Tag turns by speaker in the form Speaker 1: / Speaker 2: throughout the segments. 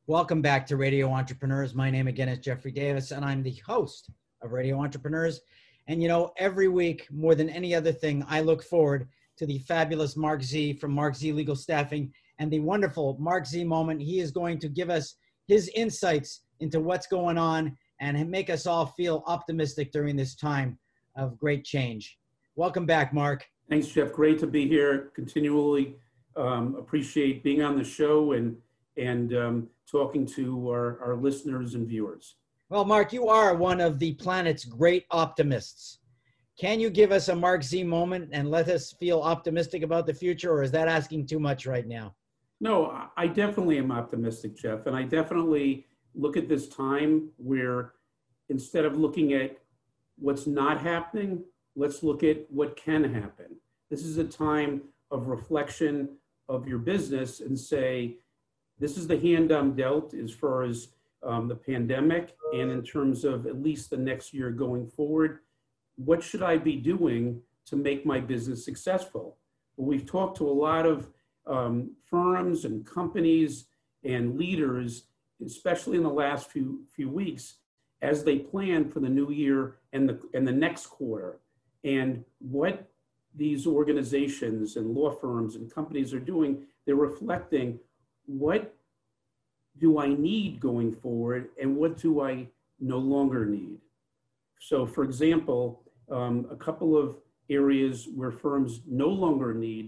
Speaker 1: Welcome back to Radio Entrepreneurs. My name again is Jeffrey Davis, and I'm the host of Radio Entrepreneurs. And you know, every week, more than any other thing, I look forward to the fabulous Mark Z from Mark Z Legal Staffing and the wonderful Mark Z moment. He is going to give us his insights into what's going on and make us all feel optimistic during this time of great change. Welcome back, Mark.
Speaker 2: Thanks, Jeff. Great to be here. Continually appreciate being on the show and talking to our listeners and viewers.
Speaker 1: Well, Mark, you are one of the planet's great optimists. Can you give us a Mark Z moment and let us feel optimistic about the future, or is that asking too much right now?
Speaker 2: No, I definitely am optimistic, Jeff. And I definitely look at this time where instead of looking at what's not happening, let's look at what can happen. This is a time of reflection of your business and say, this is the hand I'm dealt as far as the pandemic, and in terms of at least the next year going forward, what should I be doing to make my business successful? Well, we've talked to a lot of firms and companies and leaders, especially in the last few weeks, as they plan for the new year and the next quarter, and what these organizations and law firms and companies are doing. They're reflecting, what do I need going forward and what do I no longer need? So for example, a couple of areas where firms no longer need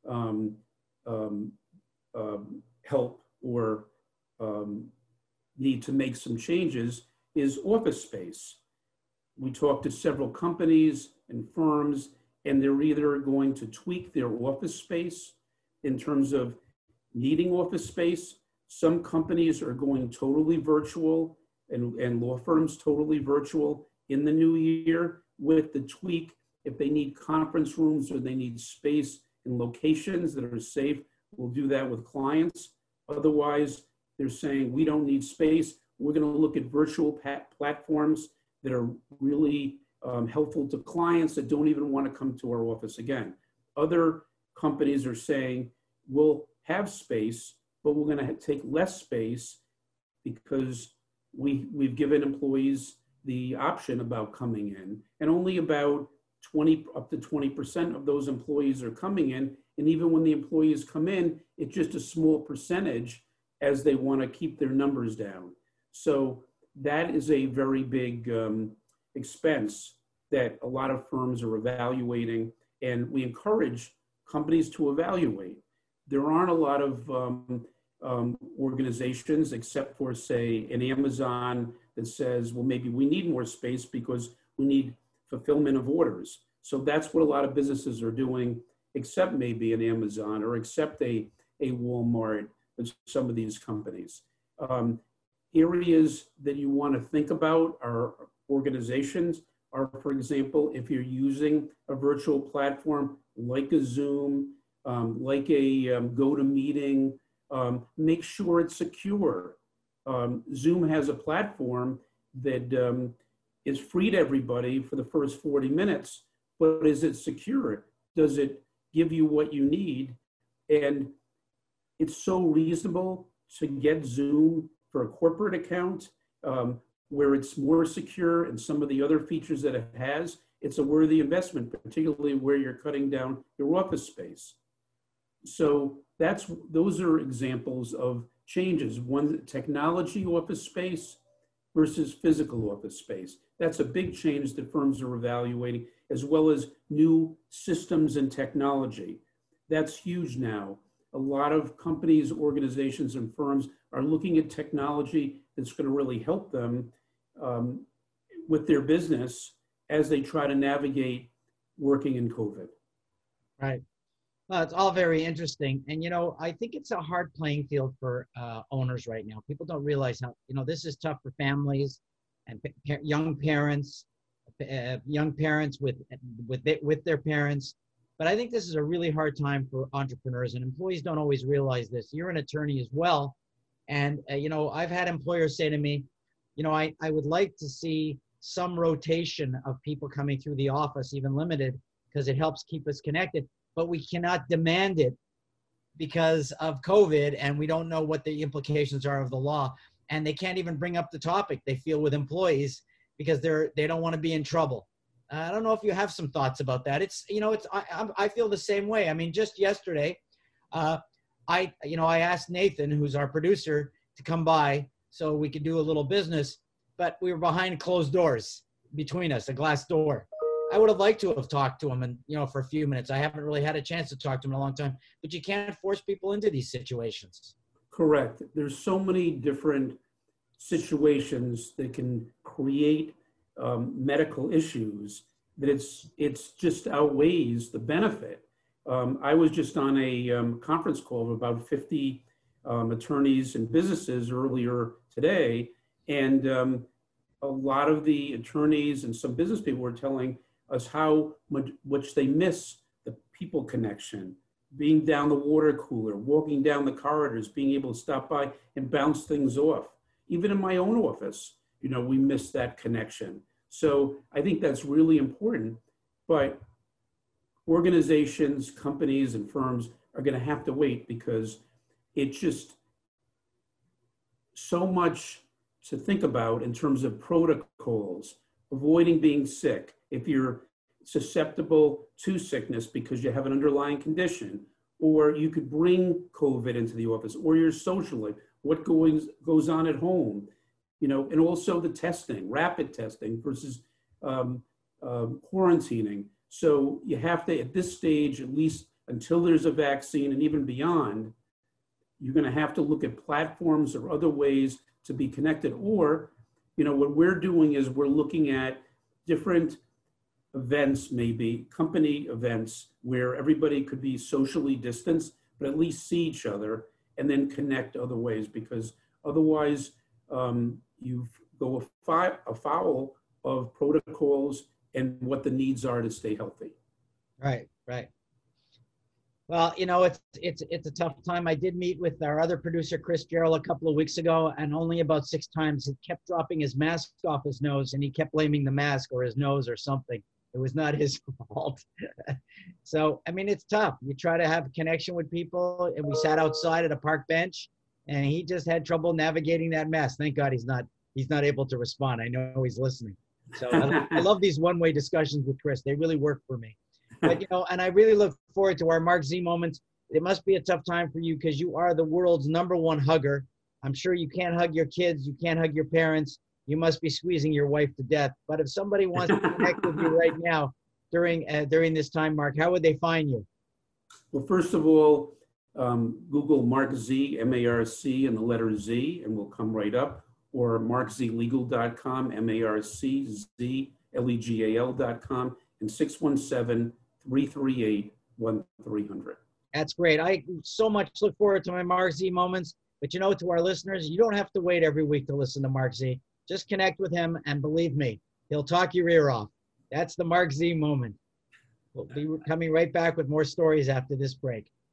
Speaker 2: help or need to make some changes is office space. We talked to several companies and firms, and they're either going to tweak their office space in terms of needing office space. Some companies are going totally virtual and law firms totally virtual in the new year with the tweak. If they need conference rooms or they need space in locations that are safe, we'll do that with clients. Otherwise, they're saying we don't need space. We're going to look at virtual platforms that are really helpful to clients that don't even want to come to our office again. Other companies are saying we'll have space, but we're going to take less space because we've given employees the option about coming in, and only about up to 20% of those employees are coming in. And even when the employees come in, it's just a small percentage as they want to keep their numbers down. So that is a very big expense that a lot of firms are evaluating, and we encourage companies to evaluate. There aren't a lot of organizations, except for, say, an Amazon that says, well, maybe we need more space because we need fulfillment of orders. So that's what a lot of businesses are doing, except maybe an Amazon or except a Walmart and some of these companies. Areas that you want to think about are organizations are, for example, if you're using a virtual platform like a Zoom, like a GoToMeeting, make sure it's secure. Zoom has a platform that is free to everybody for the first 40 minutes, but is it secure? Does it give you what you need? And it's so reasonable to get Zoom for a corporate account where it's more secure, and some of the other features that it has, it's a worthy investment, particularly where you're cutting down your office space. So those are examples of changes. One, technology office space versus physical office space. That's a big change that firms are evaluating, as well as new systems and technology. That's huge now. A lot of companies, organizations, and firms are looking at technology that's going to really help them with their business as they try to navigate working in COVID.
Speaker 1: Right. Well, it's all very interesting. And, you know, I think it's a hard playing field for owners right now. People don't realize how, you know, this is tough for families and young parents with their parents. But I think this is a really hard time for entrepreneurs, and employees don't always realize this. You're an attorney as well. And, you know, I've had employers say to me, you know, I would like to see some rotation of people coming through the office, even limited, because it helps keep us connected, but we cannot demand it because of COVID, and we don't know what the implications are of the law. And they can't even bring up the topic, they feel, with employees because they don't want to be in trouble. I don't know if you have some thoughts about that. I feel the same way. I mean, just yesterday, I asked Nathan, who's our producer, to come by so we could do a little business, but we were behind closed doors between us, a glass door. I would have liked to have talked to him and, for a few minutes. I haven't really had a chance to talk to him in a long time, but you can't force people into these situations.
Speaker 2: Correct. There's so many different situations that can create medical issues that it's just outweighs the benefit. I was just on a conference call of about 50 attorneys and businesses earlier today, and a lot of the attorneys and some business people were telling us how much they miss the people connection, being down the water cooler, walking down the corridors, being able to stop by and bounce things off. Even in my own office, we miss that connection. So I think that's really important, but organizations, companies, and firms are going to have to wait because it's just so much to think about in terms of protocols, avoiding being sick. If you're susceptible to sickness because you have an underlying condition, or you could bring COVID into the office, or your social life, what goes on at home, and also the testing, rapid testing versus quarantining. So you have to, at this stage, at least until there's a vaccine and even beyond, you're going to have to look at platforms or other ways to be connected. Or, what we're doing is we're looking at different events, maybe company events, where everybody could be socially distanced, but at least see each other and then connect other ways, because otherwise you go afoul of protocols and what the needs are to stay healthy.
Speaker 1: Right. Well, it's a tough time. I did meet with our other producer, Chris Gerald, a couple of weeks ago, and only about 6 times he kept dropping his mask off his nose, and he kept blaming the mask or his nose or something. It was not his fault. So, I mean, it's tough. You try to have a connection with people, and we sat outside at a park bench, and he just had trouble navigating that mess. Thank God he's not able to respond. I know he's listening. So I love these one-way discussions with Chris. They really work for me. But, and I really look forward to our Mark Z moments. It must be a tough time for you because you are the world's #1 hugger. I'm sure you can't hug your kids. You can't hug your parents. You must be squeezing your wife to death. But if somebody wants to connect with you right now during this time, Mark, how would they find you?
Speaker 2: Well, first of all, Google Mark Z, M-A-R-C, and the letter Z, and we'll come right up. Or markzlegal.com, MARCZLEGAL.com, and 617-338-1300.
Speaker 1: That's great. I so much look forward to my Mark Z moments. But to our listeners, you don't have to wait every week to listen to Mark Z. Just connect with him, and believe me, he'll talk your ear off. That's the Mark Z moment. We'll be coming right back with more stories after this break.